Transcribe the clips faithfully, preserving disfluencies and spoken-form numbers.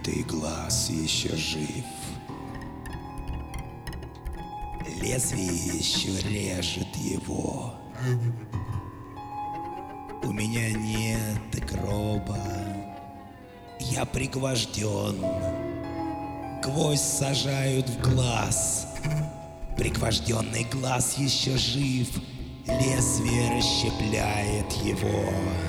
Открытый глаз еще жив. Лезвие еще режет его. У меня нет гроба. Я пригвожден. Гвоздь сажают в глаз. Пригвожденный глаз еще жив. Лезвие расщепляет его.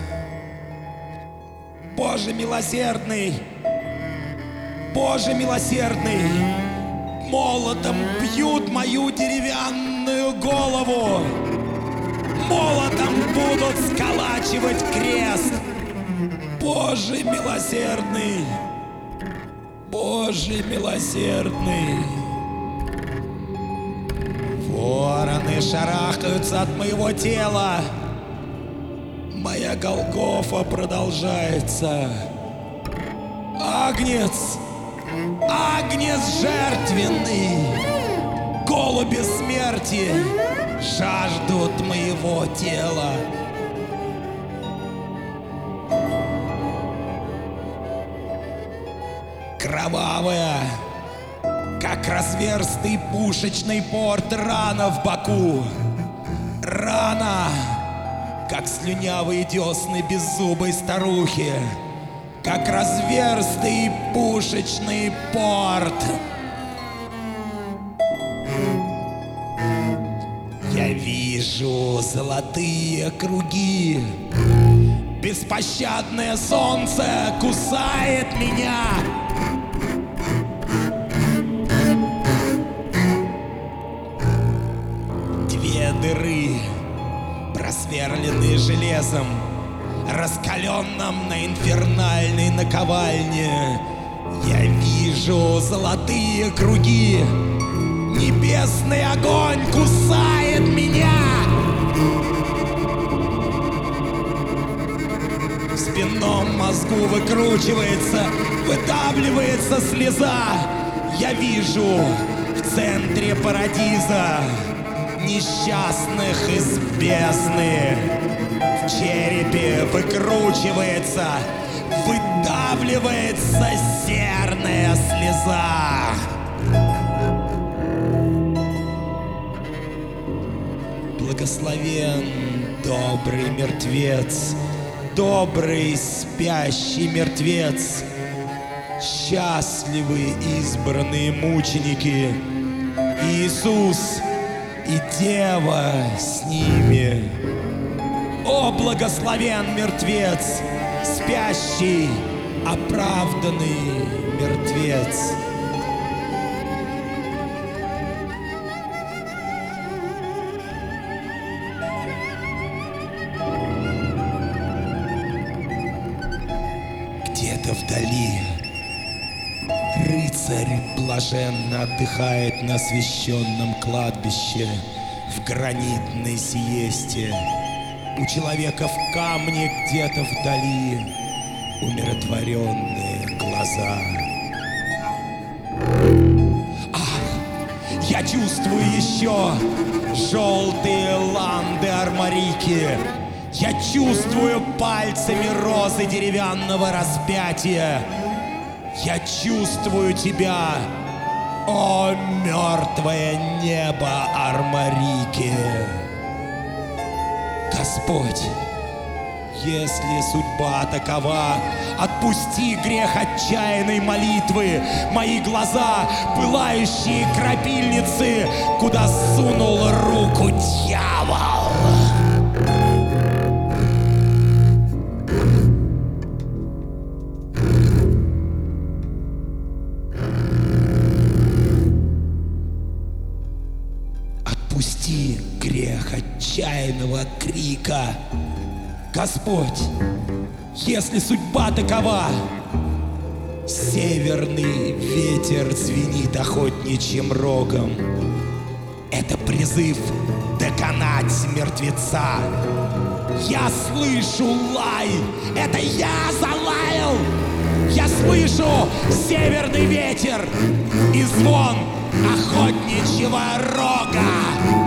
Боже милосердный! Боже милосердный! Молотом бьют мою деревянную голову! Молотом будут сколачивать крест! Боже милосердный! Боже милосердный! Вороны шарахаются от моего тела! Моя Голгофа продолжается! Агнец! Агнец жертвенный! Голуби смерти жаждут моего тела! Кровавая, как разверстый пушечный порт, рана в боку. Рана, как слюнявые десны беззубой старухи. Как разверстый пушечный порт. Я вижу золотые круги. Беспощадное солнце кусает меня. Две дыры, просверленные железом, раскаленном на инфернальной наковальне. Я вижу золотые круги. Небесный огонь кусает меня. В спинном мозгу выкручивается, выдавливается слеза. Я вижу в центре парадиза несчастных из бездны. В черепе выкручивается, выдавливается серная слеза. Благословен добрый мертвец, добрый спящий мертвец. Счастливы избранные мученики, Иисус и Дева с ними. О, благословен мертвец, спящий, оправданный мертвец. Где-то вдали рыцарь блаженно отдыхает на освященном кладбище в гранитной сиесте. У человека в камне где-то вдали умиротворенные глаза. Ах, я чувствую еще желтые ланды армарики. Я чувствую пальцами розы деревянного распятия. Я чувствую тебя, о мертвое небо Армарики. Господь, если судьба такова, отпусти грех отчаянной молитвы. Мои глаза, пылающие крапильницы, куда сунул руку дьявол. Отпусти грех отчаянного крика. Господь, если судьба такова, северный ветер звенит охотничьим рогом. Это призыв доконать мертвеца. Я слышу лай, это я залаял. Я слышу северный ветер и звон охотничьего рога.